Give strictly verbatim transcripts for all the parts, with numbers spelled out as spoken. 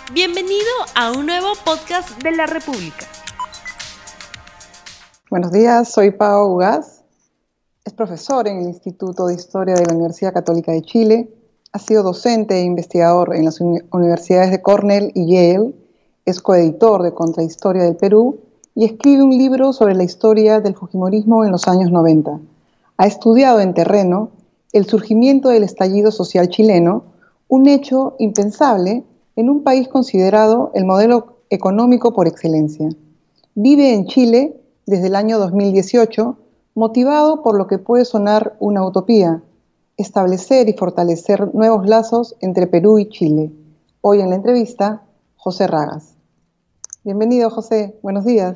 Bienvenido a un nuevo podcast de la República. Buenos días, soy Pao Ugaz. Es profesor en el Instituto de Historia de la Universidad Católica de Chile. Ha sido docente e investigador en las uni- universidades de Cornell y Yale. Es coeditor de Contrahistoria del Perú y escribe un libro sobre la historia del fujimorismo en los años noventa. Ha estudiado en terreno el surgimiento del estallido social chileno, un hecho impensable en un país considerado el modelo económico por excelencia. Vive en Chile desde el año dos mil dieciocho, motivado por lo que puede sonar una utopía, establecer y fortalecer nuevos lazos entre Perú y Chile. Hoy en la entrevista, José Ragas. Bienvenido, José. Buenos días.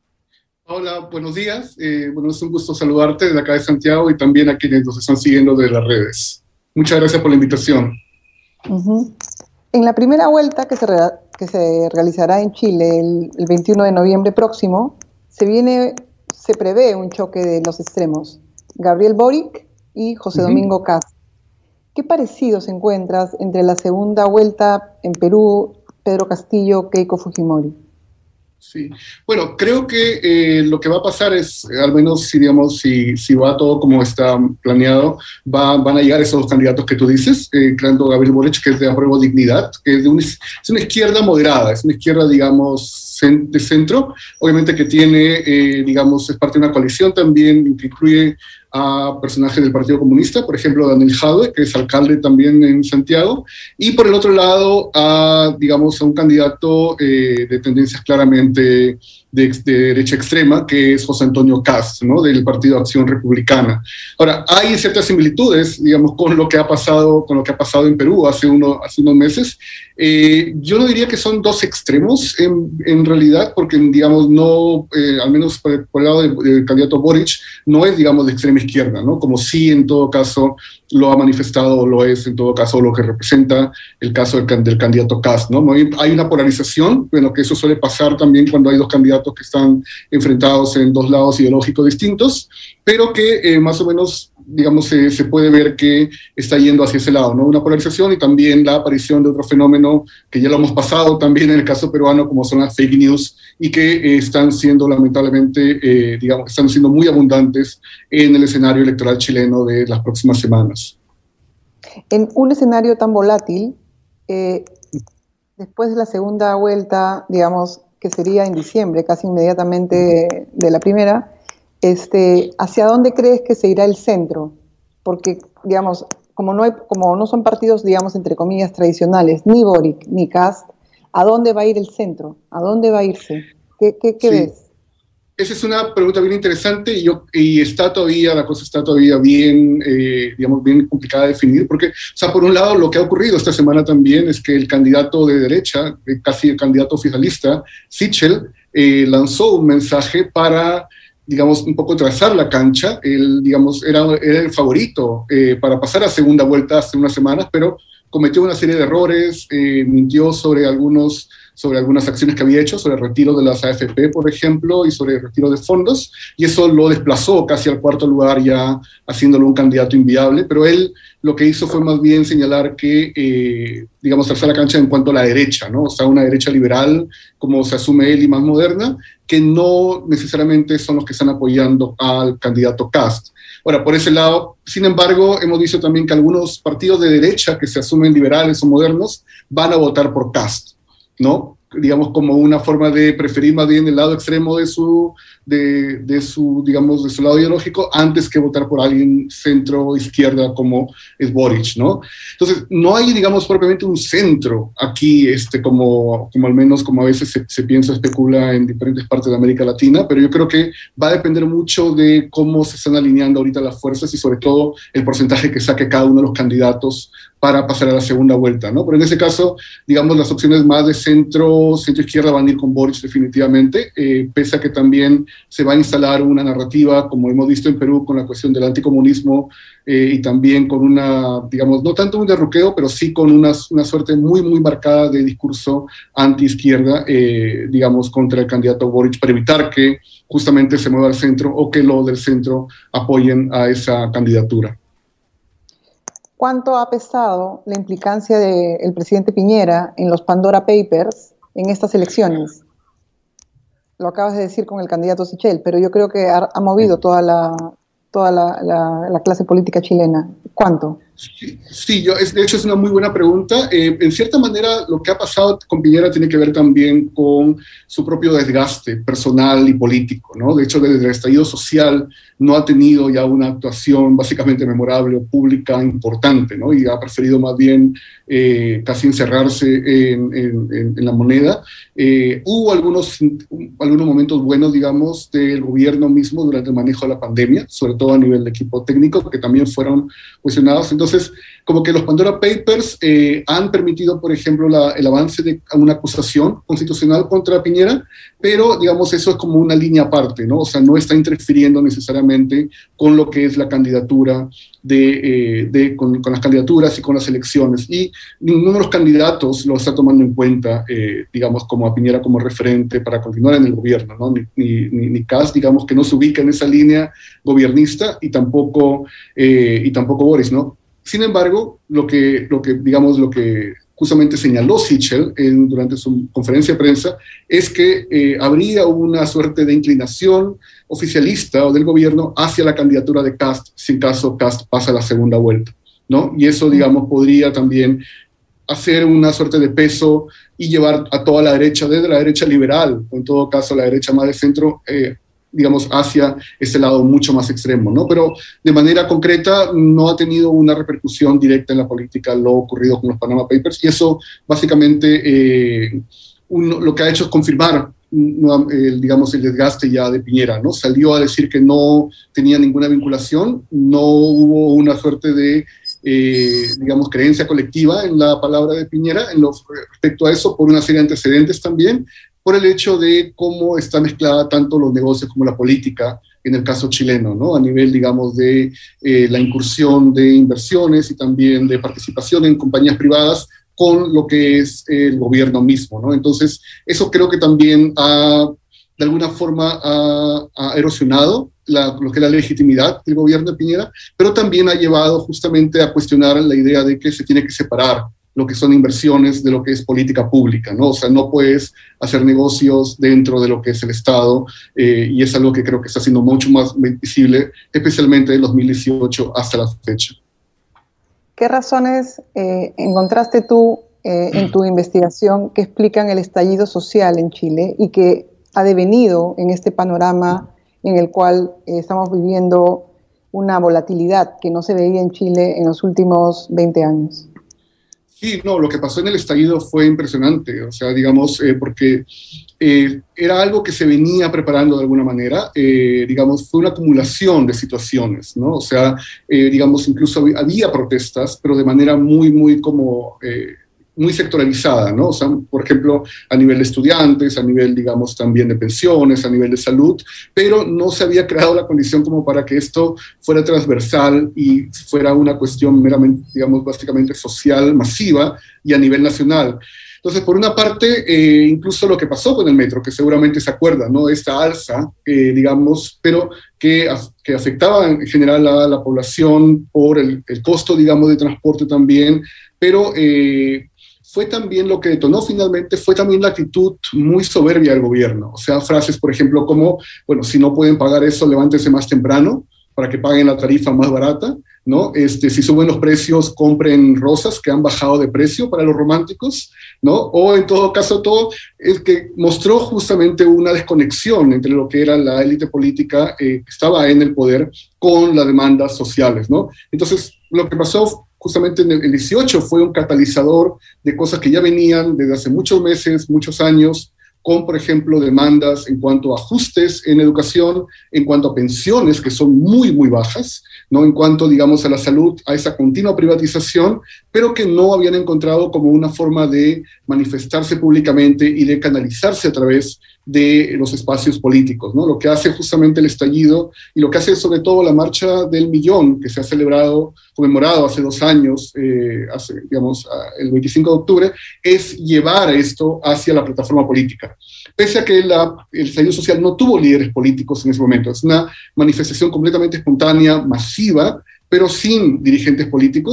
Hola, buenos días. Eh, bueno, es un gusto saludarte desde acá de Santiago y también a quienes nos están siguiendo de las redes. Muchas gracias por la invitación. Uh-huh. En la primera vuelta que se, re- que se realizará en Chile el, el veintiuno de noviembre próximo, se, viene, se prevé un choque de los extremos, Gabriel Boric y José uh-huh. Domingo Kast. ¿Qué parecidos encuentras entre la segunda vuelta en Perú, Pedro Castillo, Keiko Fujimori? Sí, bueno, creo que eh, lo que va a pasar es, eh, al menos si, digamos, si, si va todo como está planeado, va, van a llegar esos dos candidatos que tú dices, eh, creando Gabriel Boric, que es de Apruebo Dignidad, que es, de un, es una izquierda moderada, es una izquierda, digamos, cent, de centro, obviamente que tiene, eh, digamos, es parte de una coalición también, que incluye a personajes del Partido Comunista, por ejemplo, Daniel Jadwe, que es alcalde también en Santiago, y por el otro lado, a, digamos, a un candidato eh, de tendencias claramente de, de derecha extrema, que es José Antonio Kast, ¿no?, del Partido Acción Republicana. Ahora, hay ciertas similitudes, digamos, con lo que ha pasado, con lo que ha pasado en Perú hace, uno, hace unos meses. Eh, yo no diría que son dos extremos, en, en realidad, porque, digamos, no, eh, al menos por el, por el lado del, del candidato Boric, no es, digamos, de extrema izquierda, ¿no?, como sí en todo caso lo ha manifestado, o lo es en todo caso lo que representa el caso del, del candidato Kast, ¿no? Hay una polarización, bueno, que eso suele pasar también cuando hay dos candidatos que están enfrentados en dos lados ideológicos distintos, pero que eh, más o menos, digamos, se, se puede ver que está yendo hacia ese lado, ¿no? Una polarización y también la aparición de otro fenómeno que ya lo hemos pasado también en el caso peruano, como son las fake news, y que eh, están siendo lamentablemente, eh, digamos, están siendo muy abundantes en el escenario electoral chileno de las próximas semanas. En un escenario tan volátil, eh, después de la segunda vuelta, digamos, que sería en diciembre, casi inmediatamente de la primera, este, ¿hacia dónde crees que se irá el centro? Porque, digamos, como no, hay, como no son partidos, digamos, entre comillas, tradicionales, ni Boric ni Kast, ¿a dónde va a ir el centro? ¿A dónde va a irse? ¿Qué, qué, qué sí. ves? Esa es una pregunta bien interesante y, yo, y está todavía, la cosa está todavía bien, eh, digamos, bien complicada de definir, porque, o sea, por un lado, lo que ha ocurrido esta semana también es que el candidato de derecha, eh, casi el candidato oficialista, Sichel, eh, lanzó un mensaje para, digamos, un poco trazar la cancha. Él, digamos, era, era el favorito eh, para pasar a segunda vuelta hace unas semanas, pero cometió una serie de errores, eh, mintió sobre algunos sobre algunas acciones que había hecho, sobre el retiro de las A F P, por ejemplo, y sobre el retiro de fondos, y eso lo desplazó casi al cuarto lugar, ya haciéndolo un candidato inviable, pero él lo que hizo fue más bien señalar que, eh, digamos, trazar la cancha en cuanto a la derecha, ¿no? O sea, una derecha liberal, como se asume él, y más moderna, que no necesariamente son los que están apoyando al candidato Kast. Ahora, por ese lado, sin embargo, hemos visto también que algunos partidos de derecha que se asumen liberales o modernos van a votar por Kast, ¿no? Digamos, como una forma de preferir más bien el lado extremo de su, de, de su, digamos, de su lado ideológico antes que votar por alguien centro-izquierda como es Boric, ¿no? Entonces, no hay, digamos, propiamente un centro aquí, este, como, como al menos como a veces se, se piensa, especula en diferentes partes de América Latina, pero yo creo que va a depender mucho de cómo se están alineando ahorita las fuerzas y sobre todo el porcentaje que saque cada uno de los candidatos para pasar a la segunda vuelta, ¿no? Pero en ese caso, digamos, las opciones más de centro, centro-izquierda van a ir con Boric definitivamente, eh, pese a que también se va a instalar una narrativa, como hemos visto en Perú, con la cuestión del anticomunismo eh, y también con una, digamos, no tanto un derroqueo, pero sí con una, una suerte muy, muy marcada de discurso anti-izquierda, eh, digamos, contra el candidato Boric, para evitar que justamente se mueva al centro o que los del centro apoyen a esa candidatura. ¿cuánto ha pesado la implicancia del presidente Piñera en los Pandora Papers en estas elecciones? Lo acabas de decir con el candidato Sichel, pero yo creo que ha, ha movido toda la, toda la, la, la clase política chilena. ¿Cuánto? Sí, sí yo, es, de hecho es una muy buena pregunta. Eh, en cierta manera, lo que ha pasado con Piñera tiene que ver también con su propio desgaste personal y político, ¿no? De hecho, desde el estallido social no ha tenido ya una actuación básicamente memorable o pública importante, ¿no? Y ha preferido más bien eh, casi encerrarse en, en, en la moneda. Eh, hubo algunos, algunos momentos buenos, digamos, del gobierno mismo durante el manejo de la pandemia, sobre todo a nivel de equipo técnico, que también fueron cuestionados. Entonces, como que los Pandora Papers eh, han permitido, por ejemplo, la, el avance de una acusación constitucional contra Piñera, pero, digamos, eso es como una línea aparte, ¿no? O sea, no está interfiriendo necesariamente con lo que es la candidatura, de, eh, de, con, con las candidaturas y con las elecciones. Y ninguno de los candidatos lo está tomando en cuenta, eh, digamos, como a Piñera como referente para continuar en el gobierno, ¿no? Ni, ni, ni, ni Kast, digamos, que no se ubica en esa línea gobiernista, y tampoco, eh, y tampoco Boris, ¿no? Sin embargo, lo que, lo que, digamos, lo que justamente señaló Sichel en, durante su conferencia de prensa es que eh, habría una suerte de inclinación oficialista o del gobierno hacia la candidatura de Kast, si en caso Kast pasa a la segunda vuelta, ¿no? Y eso, digamos, podría también hacer una suerte de peso y llevar a toda la derecha, desde la derecha liberal, o en todo caso la derecha más de centro, eh, digamos, hacia este lado mucho más extremo, ¿no? Pero de manera concreta no ha tenido una repercusión directa en la política lo ocurrido con los Panama Papers, y eso básicamente eh, uno, lo que ha hecho es confirmar, el, digamos, el desgaste ya de Piñera, ¿no? Salió a decir que no tenía ninguna vinculación, no hubo una suerte de, eh, digamos, creencia colectiva en la palabra de Piñera en lo, respecto a eso, por una serie de antecedentes también, por el hecho de cómo está mezclada tanto los negocios como la política en el caso chileno, ¿no? A nivel, digamos, de eh, la incursión de inversiones y también de participación en compañías privadas con lo que es el gobierno mismo, ¿no? Entonces, eso creo que también ha, de alguna forma, ha, ha erosionado la, lo que es la legitimidad del gobierno de Piñera, pero también ha llevado justamente a cuestionar la idea de que se tiene que separar lo que son inversiones de lo que es política pública, ¿no? O sea, no puedes hacer negocios dentro de lo que es el Estado, eh, y es algo que creo que está siendo mucho más visible, especialmente en dos mil dieciocho hasta la fecha. ¿Qué razones eh, encontraste tú eh, en tu investigación que explican el estallido social en Chile y que ha devenido en este panorama en el cual eh, estamos viviendo una volatilidad que no se veía en Chile en los últimos veinte años? Sí, no, lo que pasó en el estallido fue impresionante, o sea, digamos, eh, porque eh, era algo que se venía preparando de alguna manera, eh, digamos, fue una acumulación de situaciones, ¿no? O sea, eh, digamos, incluso había, había protestas, pero de manera muy, muy como... Eh, muy sectoralizada, ¿no? O sea, por ejemplo, a nivel de estudiantes, a nivel, digamos, también de pensiones, a nivel de salud, pero no se había creado la condición como para que esto fuera transversal y fuera una cuestión meramente, digamos, básicamente social, masiva y a nivel nacional. Entonces, por una parte, eh, incluso lo que pasó con el metro, que seguramente se acuerdan, ¿no? Esta alza, eh, digamos, pero que, que afectaba en general a la población por el, el costo, digamos, de transporte también, pero... Eh, fue también lo que detonó finalmente, fue también la actitud muy soberbia del gobierno. O sea, frases, por ejemplo, como, bueno, si no pueden pagar eso, levántense más temprano para que paguen la tarifa más barata, ¿no? Este, si suben los precios, compren rosas que han bajado de precio para los románticos, ¿no? O en todo caso, todo el que mostró justamente una desconexión entre lo que era la élite política eh, que estaba en el poder con las demandas sociales, ¿no? Entonces, lo que pasó justamente en el dieciocho fue un catalizador de cosas que ya venían desde hace muchos meses, muchos años, con, por ejemplo, demandas en cuanto a ajustes en educación, en cuanto a pensiones, que son muy, muy bajas, ¿no? En cuanto, digamos, a la salud, a esa continua privatización, pero que no habían encontrado como una forma de manifestarse públicamente y de canalizarse a través de los espacios políticos, ¿no? Lo que hace justamente el estallido y lo que hace sobre todo la Marcha del Millón, que se ha celebrado, conmemorado hace dos años, eh, hace, digamos, el veinticinco de octubre, es llevar esto hacia la plataforma política. Pese a que la, el estallido social no tuvo líderes políticos en ese momento, es una manifestación completamente espontánea, masiva, pero sin dirigentes políticos,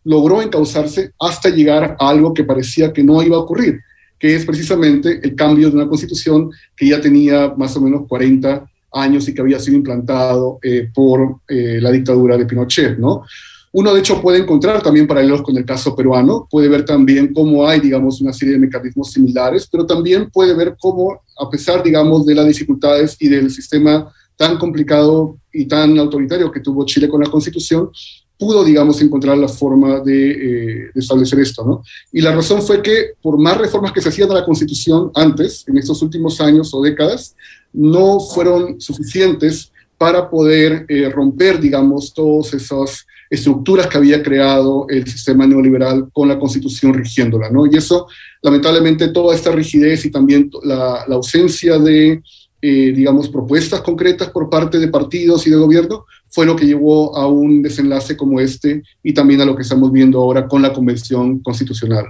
logró encauzarse hasta llegar a algo que parecía que no iba a ocurrir, que es precisamente el cambio de una constitución que ya tenía más o menos cuarenta años y que había sido implantado eh, por eh, la dictadura de Pinochet, ¿no? Uno, de hecho, puede encontrar también paralelos con el caso peruano, puede ver también cómo hay, digamos, una serie de mecanismos similares, pero también puede ver cómo, a pesar, digamos, de las dificultades y del sistema tan complicado y tan autoritario que tuvo Chile con la Constitución, pudo, digamos, encontrar la forma de, eh, de establecer esto, ¿no? Y la razón fue que, por más reformas que se hacían a la Constitución antes, en estos últimos años o décadas, no fueron suficientes para poder eh, romper, digamos, todas esas estructuras que había creado el sistema neoliberal con la Constitución rigiéndola, ¿no? Y eso, lamentablemente, toda esta rigidez y también la, la ausencia de, eh, digamos, propuestas concretas por parte de partidos y de gobierno, fue lo que llevó a un desenlace como este y también a lo que estamos viendo ahora con la Convención Constitucional.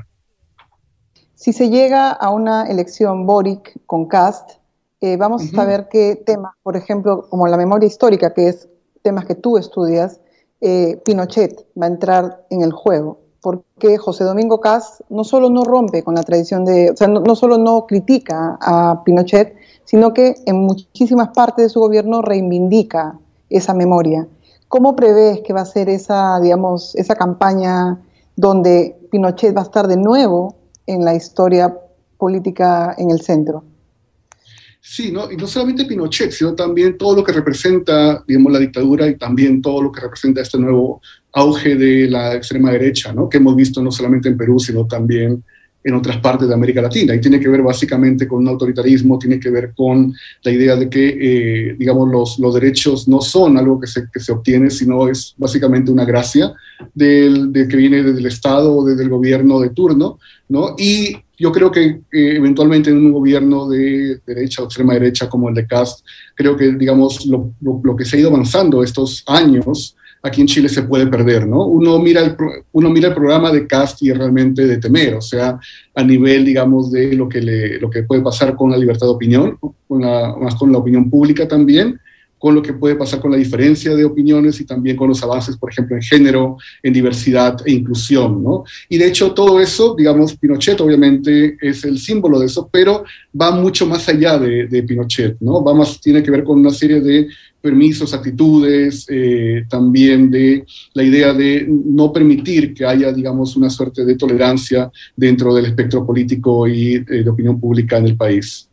Si se llega a una elección Boric con Kast, eh, vamos uh-huh. a ver qué temas, por ejemplo, como la memoria histórica, que es temas que tú estudias, Eh, Pinochet va a entrar en el juego, porque José Domingo Kast no solo no rompe con la tradición de, o sea, no, no solo no critica a Pinochet, sino que en muchísimas partes de su gobierno reivindica esa memoria. ¿Cómo prevés que va a ser esa, digamos, esa campaña donde Pinochet va a estar de nuevo en la historia política en el centro? Sí, ¿no? Y no solamente Pinochet, sino también todo lo que representa, digamos, la dictadura y también todo lo que representa este nuevo auge de la extrema derecha, ¿no? Que hemos visto no solamente en Perú, sino también en otras partes de América Latina. Y tiene que ver básicamente con un autoritarismo, tiene que ver con la idea de que, eh, digamos, los, los derechos no son algo que se, que se obtiene, sino es básicamente una gracia del, de que viene desde el Estado o desde el gobierno de turno, ¿no? Y yo creo que eh, eventualmente en un gobierno de derecha o extrema derecha como el de Kast, creo que, digamos, lo, lo, lo que se ha ido avanzando estos años aquí en Chile se puede perder, ¿no? Uno mira el, uno mira el programa de Kast y es realmente de temer, o sea, a nivel, digamos, de lo que, le, lo que puede pasar con la libertad de opinión, con la, más con la opinión pública también, con lo que puede pasar con la diferencia de opiniones y también con los avances, por ejemplo, en género, en diversidad e inclusión, ¿no? Y de hecho todo eso, digamos, Pinochet obviamente es el símbolo de eso, pero va mucho más allá de, de Pinochet, ¿no? Va más, tiene que ver con una serie de permisos, actitudes, eh, también de la idea de no permitir que haya, digamos, una suerte de tolerancia dentro del espectro político y eh, de opinión pública en el país.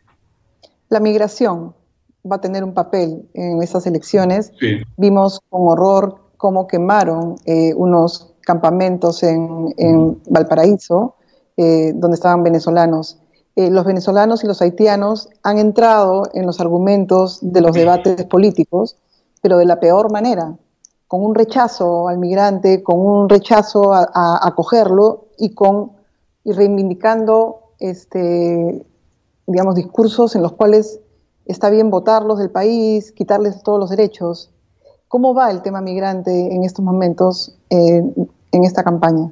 La migración va a tener un papel en esas elecciones. Sí. Vimos con horror cómo quemaron eh, unos campamentos en, en Valparaíso, eh, donde estaban venezolanos. Eh, los venezolanos y los haitianos han entrado en los argumentos de los debates políticos, pero de la peor manera, con un rechazo al migrante, con un rechazo a, a acogerlo y, con, y reivindicando este, digamos, discursos en los cuales está bien votarlos del país, quitarles todos los derechos. ¿Cómo va el tema migrante en estos momentos eh, en esta campaña?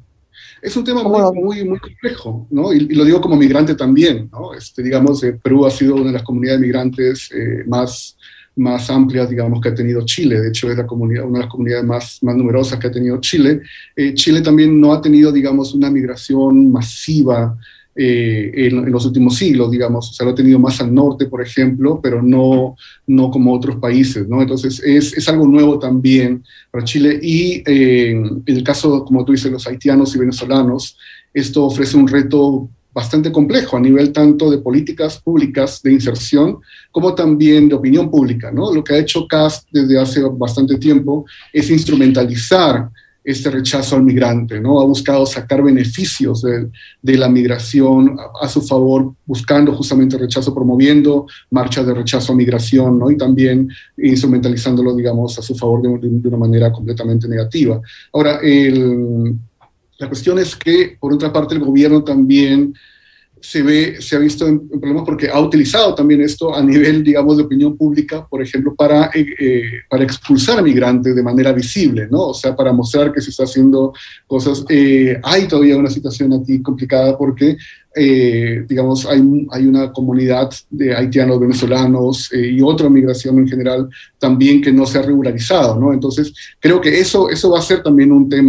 Es un tema muy, muy, muy complejo, ¿no? Y, y lo digo como migrante también, ¿no? Este, digamos, eh, Perú ha sido una de las comunidades migrantes eh, más, más amplias, digamos, que ha tenido Chile. De hecho, es la comunidad, una de las comunidades más, más numerosas que ha tenido Chile. Eh, Chile también no ha tenido, digamos, una migración masiva eh, en, en los últimos siglos, digamos. O sea, lo ha tenido más al norte, por ejemplo, pero no, no como otros países, ¿no? Entonces, es, es algo nuevo también para Chile. Y eh, en el caso, como tú dices, los haitianos y venezolanos, esto ofrece un reto bastante complejo a nivel tanto de políticas públicas de inserción como también de opinión pública, ¿no? Lo que ha hecho Kast desde hace bastante tiempo es instrumentalizar este rechazo al migrante, ¿no? Ha buscado sacar beneficios de, de la migración a, a su favor, buscando justamente el rechazo, promoviendo marchas de rechazo a migración, ¿no? Y también instrumentalizándolo, digamos, a su favor de, de, de una manera completamente negativa. Ahora, el, la cuestión es que, por otra parte, el gobierno también se ve, se ha visto en, en problemas porque ha utilizado también esto a nivel, digamos, de opinión pública, por ejemplo, para, eh, eh, para expulsar a migrantes de manera visible, ¿no? O sea, para mostrar que se está haciendo cosas. Eh, hay todavía una situación aquí complicada porque, eh, digamos, hay, hay una comunidad de haitianos, venezolanos eh, y otra migración en general también que no se ha regularizado, ¿no? Entonces, creo que eso, eso va a ser también un tema.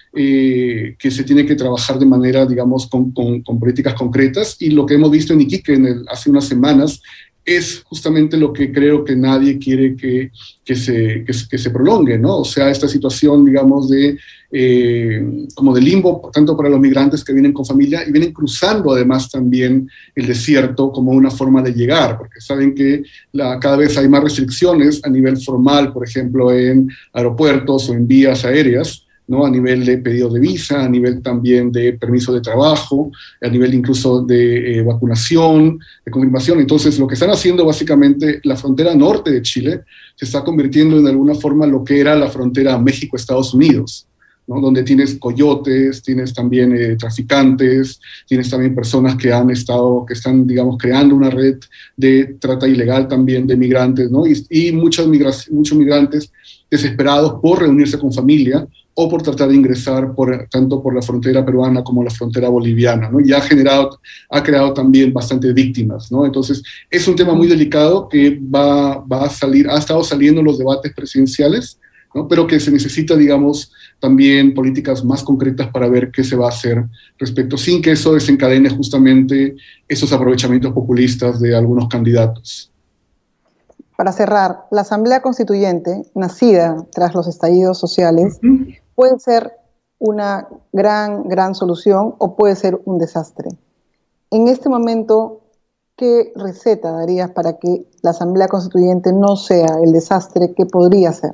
eh, que se tiene que trabajar de manera, digamos, con, con, con políticas concretas, y lo que hemos visto en Iquique en el, hace unas semanas es justamente lo que creo que nadie quiere que, que, se, que, que se prolongue, ¿no? O sea, esta situación, digamos, de, eh, como de limbo, tanto para los migrantes que vienen con familia y vienen cruzando además también el desierto como una forma de llegar, porque saben que la, cada vez hay más restricciones a nivel formal, por ejemplo, en aeropuertos o en vías aéreas, ¿no? A nivel de pedido de visa, a nivel también de permiso de trabajo, a nivel incluso de eh, vacunación, de confirmación. Entonces, lo que están haciendo básicamente, la frontera norte de Chile se está convirtiendo en alguna forma lo que era la frontera México-Estados Unidos, ¿no? Donde tienes coyotes, tienes también eh, traficantes, tienes también personas que han estado, que están, digamos, creando una red de trata ilegal también de migrantes, ¿no? Y, y muchos, muchos migrantes desesperados por reunirse con familia o por tratar de ingresar por, tanto por la frontera peruana como la frontera boliviana, ¿no? Y ha generado, ha creado también bastantes víctimas, ¿no? Entonces, es un tema muy delicado que va, va a salir, ha estado saliendo en los debates presidenciales, ¿no? Pero que se necesita, digamos, también políticas más concretas para ver qué se va a hacer respecto, sin que eso desencadene justamente esos aprovechamientos populistas de algunos candidatos. Para cerrar, la Asamblea Constituyente, nacida tras los estallidos sociales, uh-huh. puede ser una gran, gran solución o puede ser un desastre. En este momento, ¿qué receta darías para que la Asamblea Constituyente no sea el desastre que podría ser?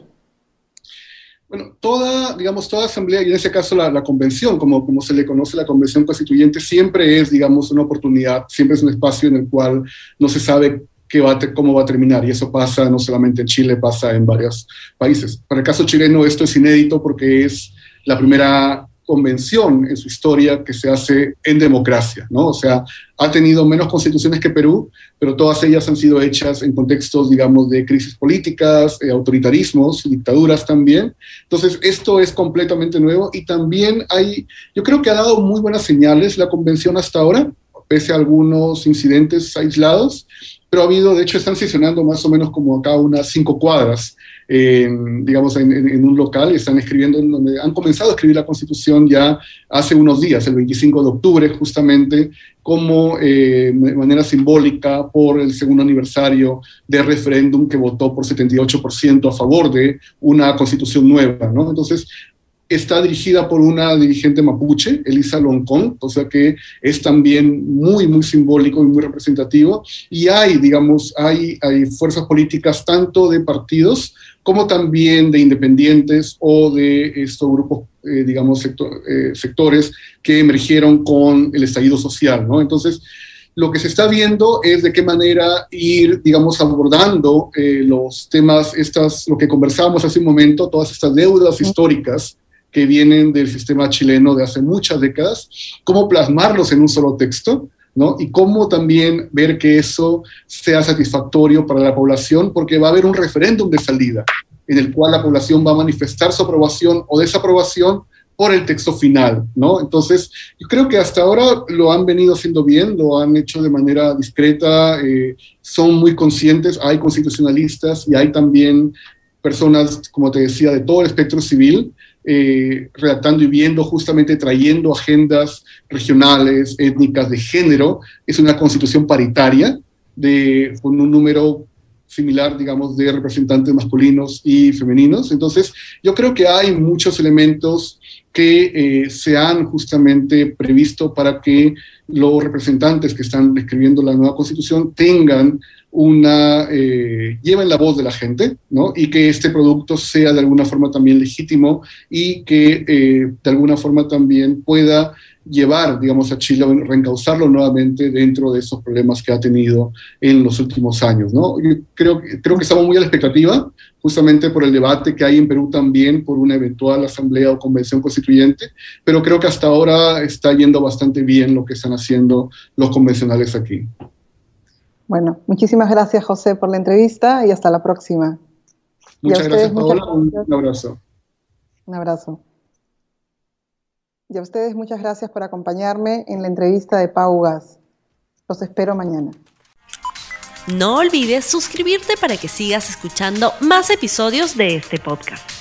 Bueno, toda, digamos, toda asamblea, y en ese caso la, la convención, como, como se le conoce la convención constituyente, siempre es, digamos, una oportunidad, siempre es un espacio en el cual no se sabe qué va a, cómo va a terminar, y eso pasa no solamente en Chile, pasa en varios países. Para el caso chileno esto es inédito porque es la primera convención en su historia que se hace en democracia, ¿no? O sea, ha tenido menos constituciones que Perú, pero todas ellas han sido hechas en contextos, digamos, de crisis políticas, eh, autoritarismos, dictaduras también. Entonces, esto es completamente nuevo y también hay, yo creo que ha dado muy buenas señales la convención hasta ahora, pese a algunos incidentes aislados, pero ha habido, de hecho, están sesionando más o menos como acá unas cinco cuadras, eh, digamos, en, en, en un local, y están escribiendo, en donde han comenzado a escribir la Constitución ya hace unos días, el veinticinco de octubre, justamente, como eh, de manera simbólica por el segundo aniversario del referéndum que votó por setenta y ocho por ciento a favor de una Constitución nueva, ¿no? Entonces, está dirigida por una dirigente mapuche, Elisa Loncón, o sea que es también muy, muy simbólico y muy representativo. Y hay, digamos, hay, hay fuerzas políticas tanto de partidos como también de independientes o de estos grupos, eh, digamos, sector, eh, sectores que emergieron con el estallido social, ¿no? Entonces, lo que se está viendo es de qué manera ir, digamos, abordando eh, los temas, estas, lo que conversábamos hace un momento, todas estas deudas históricas que vienen del sistema chileno de hace muchas décadas, cómo plasmarlos en un solo texto, ¿no? Y cómo también ver que eso sea satisfactorio para la población, porque va a haber un referéndum de salida, en el cual la población va a manifestar su aprobación o desaprobación por el texto final, ¿no? Entonces, yo creo que hasta ahora lo han venido haciendo bien, lo han hecho de manera discreta, eh, son muy conscientes, hay constitucionalistas y hay también personas, como te decía, de todo el espectro civil, Eh, redactando y viendo, justamente trayendo agendas regionales, étnicas, de género. Es una constitución paritaria, de, con un número similar, digamos, de representantes masculinos y femeninos. Entonces, yo creo que hay muchos elementos que eh, se han justamente previsto para que los representantes que están escribiendo la nueva constitución tengan una, eh, lleven la voz de la gente, ¿no? Y que este producto sea de alguna forma también legítimo y que eh, de alguna forma también pueda llevar, digamos, a Chile, reencauzarlo nuevamente dentro de esos problemas que ha tenido en los últimos años, ¿no? Yo creo, creo que estamos muy a la expectativa, justamente por el debate que hay en Perú también, por una eventual asamblea o convención constituyente, pero creo que hasta ahora está yendo bastante bien lo que están haciendo los convencionales aquí. Bueno, muchísimas gracias, José, por la entrevista y hasta la próxima. Muchas gracias, Paola. Un abrazo. Un abrazo. Y a ustedes muchas gracias por acompañarme en la entrevista de Pau Gas. Los espero mañana. No olvides suscribirte para que sigas escuchando más episodios de este podcast.